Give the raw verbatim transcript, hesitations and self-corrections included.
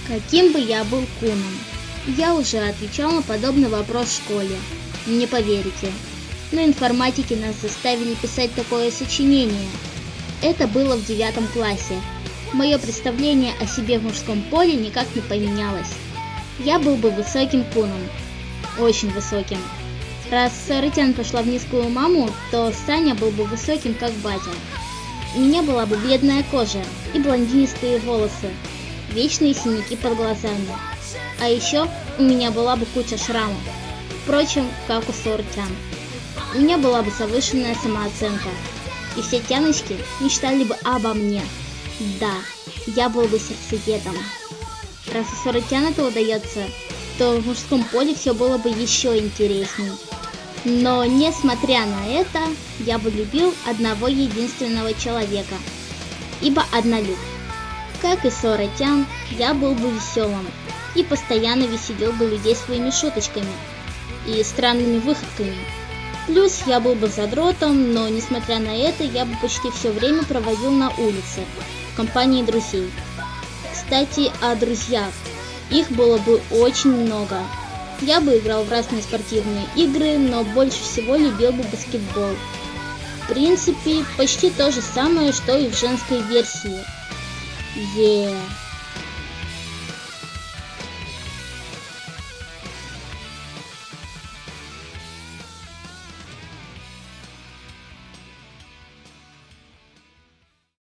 Каким бы я был куном? Я уже отвечал на подобный вопрос в школе. Не поверите. Но информатики нас заставили писать такое сочинение. Это было в девятом классе. Мое представление о себе в мужском поле никак не поменялось. Я был бы высоким куном. Очень высоким. Раз Сарытян пошла в низкую маму, то Саня был бы высоким, как батя. У меня была бы бледная кожа и блондинистые волосы, вечные синяки под глазами. А еще у меня была бы куча шрамов. Впрочем, как у Сарытян. У меня была бы завышенная самооценка. И все тяночки мечтали бы обо мне. Да, я был бы сердцеедом. Раз у Сарытян это удается, то в мужском поле все было бы еще интересней. Но, несмотря на это, я бы любил одного единственного человека, ибо однолюб. Как и Сарытян, я был бы веселым и постоянно веселил бы людей своими шуточками и странными выходками. Плюс я был бы задротом, но, несмотря на это, я бы почти все время проводил на улице, в компании друзей. Кстати, о друзьях. Их было бы очень много. Я бы играл в разные спортивные игры, но больше всего любил бы баскетбол. В принципе, почти то же самое, что и в женской версии. Yeah.